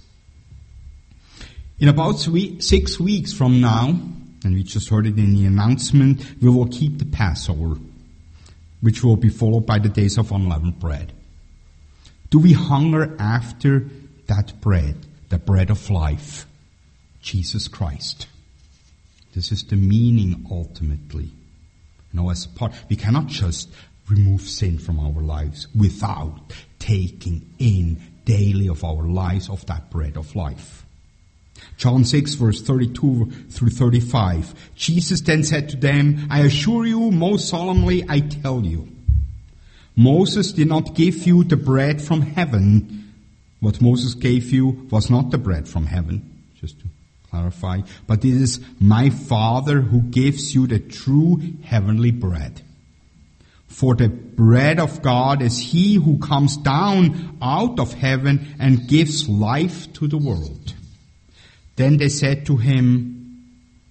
In about six weeks from now, and we just heard it in the announcement, we will keep the Passover, which will be followed by the days of unleavened bread. Do we hunger after that bread, the bread of life, Jesus Christ? This is the meaning ultimately. You know, as part, we cannot just remove sin from our lives without taking in daily of our lives of that bread of life. John six verse thirty-two through thirty-five. Jesus then said to them, I assure you, most solemnly I tell you, Moses did not give you the bread from heaven. What Moses gave you was not the bread from heaven. Just to clarify. But it is my Father who gives you the true heavenly bread. For the bread of God is He who comes down out of heaven and gives life to the world. Then they said to Him,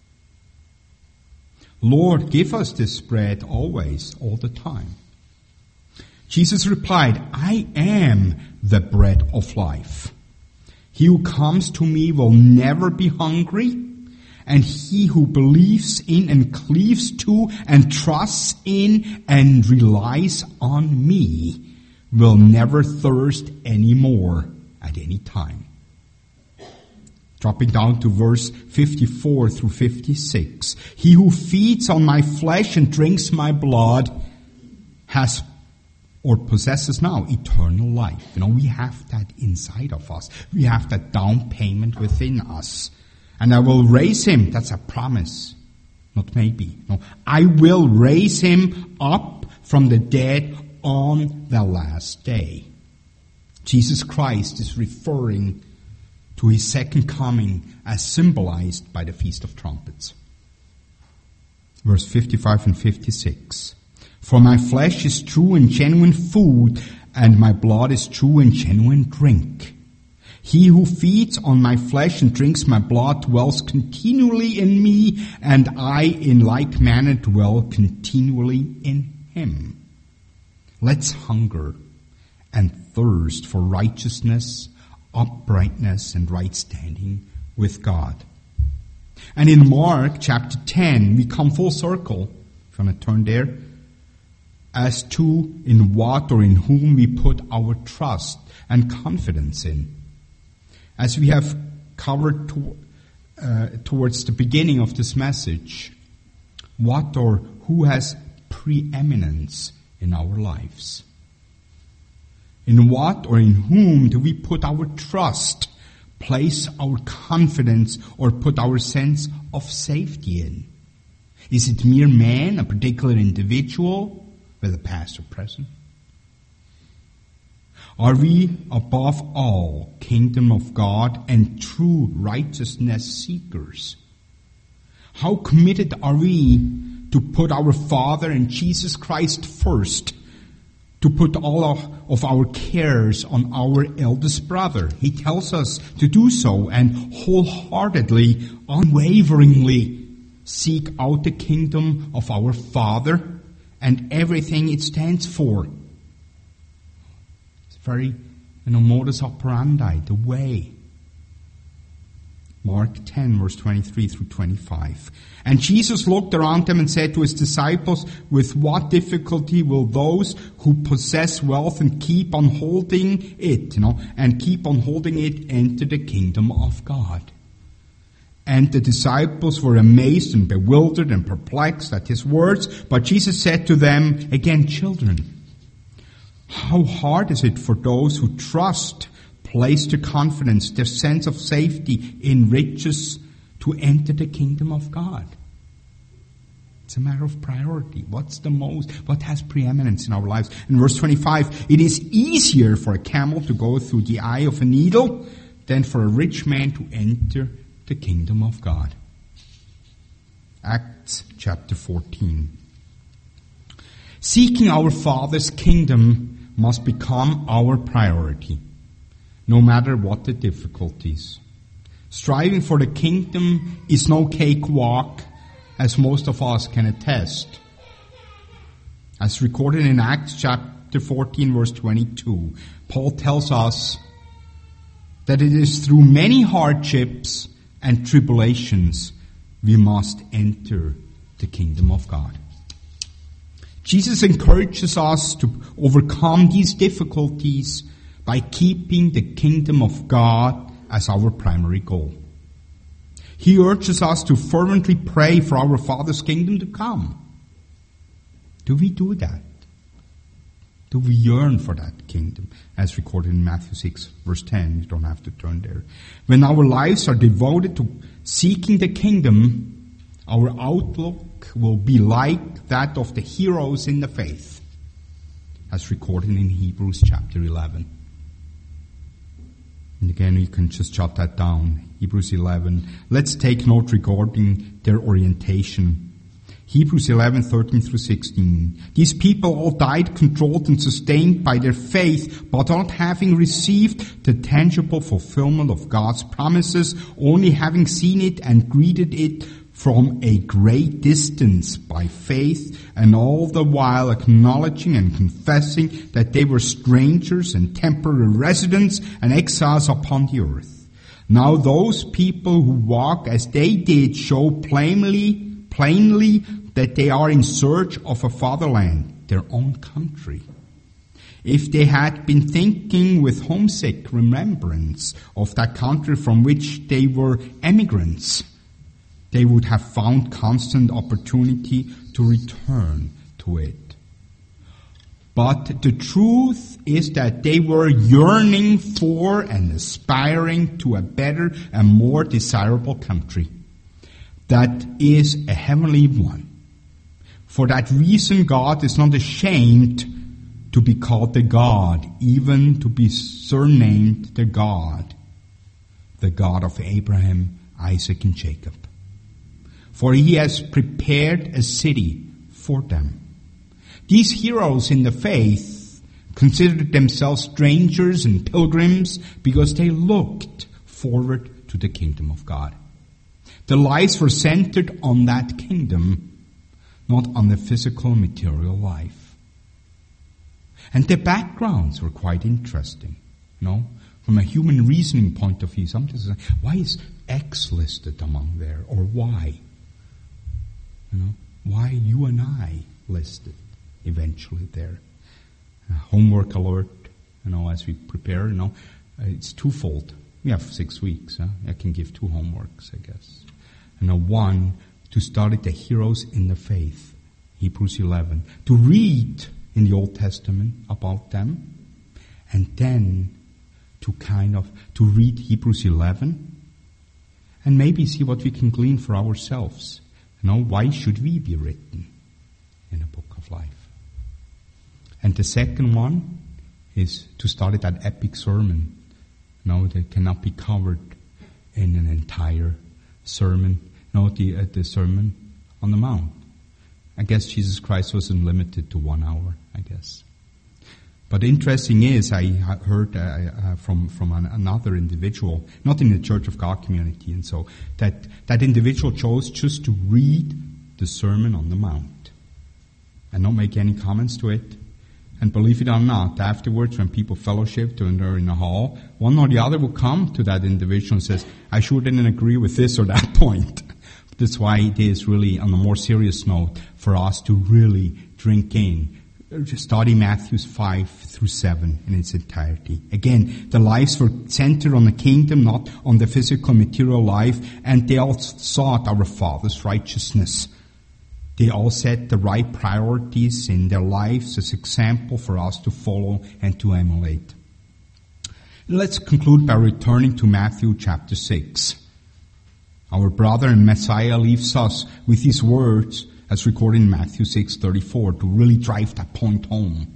Lord, give us this bread always, all the time. Jesus replied, I am the bread of life. He who comes to me will never be hungry, and he who believes in and cleaves to and trusts in and relies on me will never thirst anymore at any time. Dropping down to verse fifty-four through fifty-six. He who feeds on my flesh and drinks my blood has or possesses now eternal life. You know, we have that inside of us. We have that down payment within us. And I will raise him. That's a promise. Not maybe. No, I will raise him up from the dead on the last day. Jesus Christ is referring to His second coming as symbolized by the Feast of Trumpets. Verse fifty-five and fifty-six. For my flesh is true and genuine food, and my blood is true and genuine drink. He who feeds on my flesh and drinks my blood dwells continually in me, and I in like manner dwell continually in him. Let's hunger and thirst for righteousness, uprightness, and right standing with God. And in Mark chapter ten, we come full circle, if you want to turn there, as to in what or in whom we put our trust and confidence in. As we have covered to, uh, towards the beginning of this message, what or who has preeminence in our lives? In what or in whom do we put our trust, place our confidence, or put our sense of safety in? Is it mere man, a particular individual, whether past or present? Are we above all kingdom of God and true righteousness seekers? How committed are we to put our Father and Jesus Christ first, to put all of, of our cares on our eldest brother? He tells us to do so and wholeheartedly, unwaveringly seek out the kingdom of our Father and everything it stands for. It's very, you know, modus operandi, the way. Mark ten, verse twenty-three through twenty-five. And Jesus looked around them and said to his disciples, with what difficulty will those who possess wealth and keep on holding it, you know, and keep on holding it enter the kingdom of God? And the disciples were amazed and bewildered and perplexed at his words. But Jesus said to them, again, children, how hard is it for those who trust, place their confidence, their sense of safety in riches to enter the kingdom of God? It's a matter of priority. What's the most, what has preeminence in our lives? In verse twenty-five, it is easier for a camel to go through the eye of a needle than for a rich man to enter the kingdom of God. Acts chapter fourteen. Seeking our Father's kingdom must become our priority, no matter what the difficulties. Striving for the kingdom is no cakewalk, as most of us can attest. As recorded in Acts chapter fourteen, verse twenty-two, Paul tells us that it is through many hardships and tribulations we must enter the kingdom of God. Jesus encourages us to overcome these difficulties by keeping the kingdom of God as our primary goal. He urges us to fervently pray for our Father's kingdom to come. Do we do that? Do we yearn for that kingdom? As recorded in Matthew six, verse ten. You don't have to turn there. When our lives are devoted to seeking the kingdom, our outlook will be like that of the heroes in the faith, as recorded in Hebrews chapter eleven. And again, you can just jot that down. Hebrews eleven. Let's take note regarding their orientation. Hebrews eleven, thirteen through sixteen. These people all died controlled and sustained by their faith, but not having received the tangible fulfillment of God's promises, only having seen it and greeted it from a great distance by faith, and all the while acknowledging and confessing that they were strangers and temporary residents and exiles upon the earth. Now those people who walk as they did show plainly plainly that they are in search of a fatherland, their own country. If they had been thinking with homesick remembrance of that country from which they were emigrants, they would have found constant opportunity to return to it. But the truth is that they were yearning for and aspiring to a better and more desirable country. That is a heavenly one. For that reason, God is not ashamed to be called the God, even to be surnamed the God, the God of Abraham, Isaac, and Jacob. for he has prepared a city for them. These heroes in the faith considered themselves strangers and pilgrims because they looked forward to the kingdom of God. Their lives were centered on that kingdom, not on the physical material life. And their backgrounds were quite interesting, you know. From a human reasoning point of view, sometimes say, why is X listed among there, or Y? You know, why you and I listed eventually there? Uh, homework alert, you know, as we prepare, you know, uh, it's twofold. We have six weeks. Huh? I can give two homeworks, I guess. And a one, to study the heroes in the faith, Hebrews eleven. To read in the Old Testament about them, and then to kind of, to read Hebrews eleven, and maybe see what we can glean for ourselves. You know, why should we be written in a book of life? And the second one is to study that epic sermon. You know, that cannot be covered in an entire sermon. You know, the, uh, the Sermon on the Mount. I guess Jesus Christ wasn't limited to one hour, I guess. But interesting is, I heard uh, uh, from from an, another individual, not in the Church of God community, and so that that individual chose just to read the Sermon on the Mount and not make any comments to it. And believe it or not, afterwards, when people fellowshiped and they're in the hall, one or the other will come to that individual and says, "I sure didn't agree with this or that point." That's why it is really, on a more serious note, for us to really drink in. Study Matthew five through seven in its entirety. Again, the lives were centered on the kingdom, not on the physical material life, and they all sought our Father's righteousness. They all set the right priorities in their lives as example for us to follow and to emulate. Let's conclude by returning to Matthew chapter six. Our brother and Messiah leaves us with these words as recorded in Matthew six thirty-four, to really drive that point home.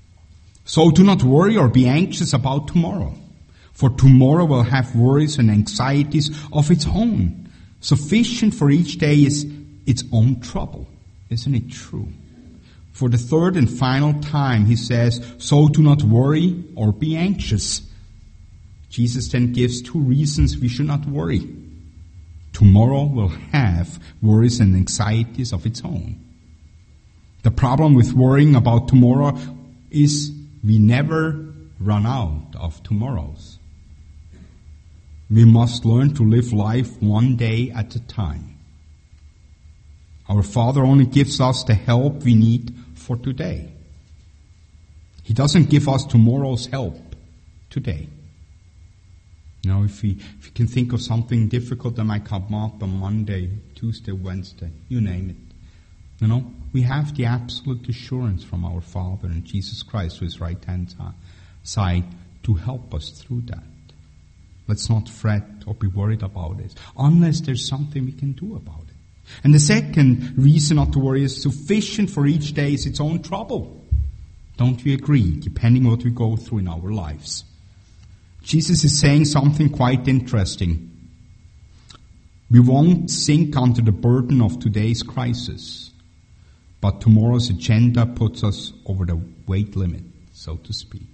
So do not worry or be anxious about tomorrow, for tomorrow will have worries and anxieties of its own. Sufficient for each day is its own trouble. Isn't it true? For the third and final time, he says, so do not worry or be anxious. Jesus then gives two reasons we should not worry. Tomorrow will have worries and anxieties of its own. The problem with worrying about tomorrow is we never run out of tomorrows. We must learn to live life one day at a time. Our Father only gives us the help we need for today. He doesn't give us tomorrow's help today. You know, if we, if we can think of something difficult that might come up on Monday, Tuesday, Wednesday, you name it. You know, we have the absolute assurance from our Father and Jesus Christ, to his right hand side, to help us through that. Let's not fret or be worried about it, unless there's something we can do about it. And the second reason not to worry is sufficient for each day is its own trouble. Don't we agree, depending on what we go through in our lives? Jesus is saying something quite interesting. We won't sink under the burden of today's crisis, but tomorrow's agenda puts us over the weight limit, so to speak.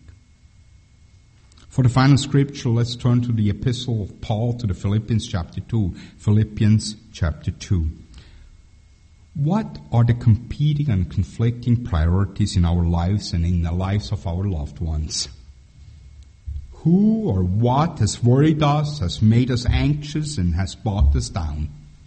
For the final scripture, let's turn to the epistle of Paul to the Philippians chapter two. Philippians chapter two. What are the competing and conflicting priorities in our lives and in the lives of our loved ones? Who or what has worried us, has made us anxious, and has brought us down?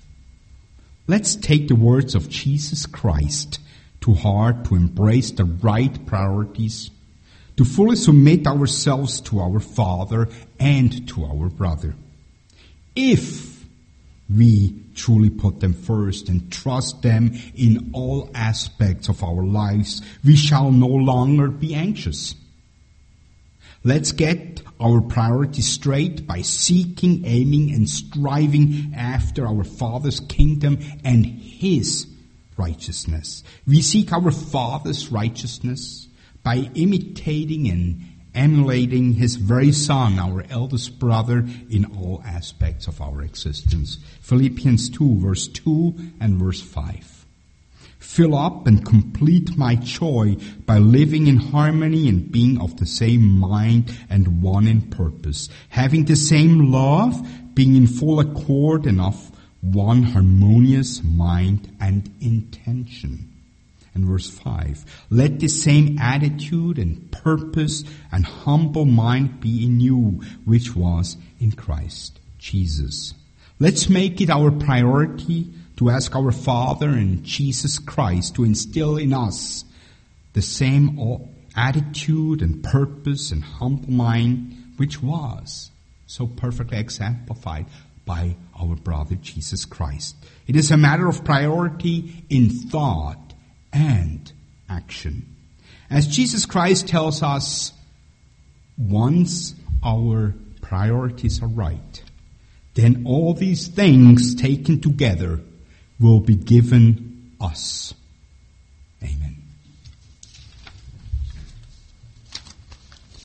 Let's take the words of Jesus Christ to heart to embrace the right priorities, to fully submit ourselves to our Father and to our brother. If we truly put them first and trust them in all aspects of our lives, we shall no longer be anxious. Let's get our priorities straight by seeking, aiming, and striving after our Father's kingdom and His righteousness. We seek our Father's righteousness by imitating and emulating his very Son, our eldest brother, in all aspects of our existence. Philippians two, verse two and verse five. Fill up and complete my joy by living in harmony and being of the same mind and one in purpose, having the same love, being in full accord and of one harmonious mind and intention. And verse five, let the same attitude and purpose and humble mind be in you, which was in Christ Jesus. Let's make it our priority to ask our Father and Jesus Christ to instill in us the same attitude and purpose and humble mind, which was so perfectly exemplified by our brother Jesus Christ. It is a matter of priority in thought and action. As Jesus Christ tells us, once our priorities are right, then all these things taken together will be given us. Amen.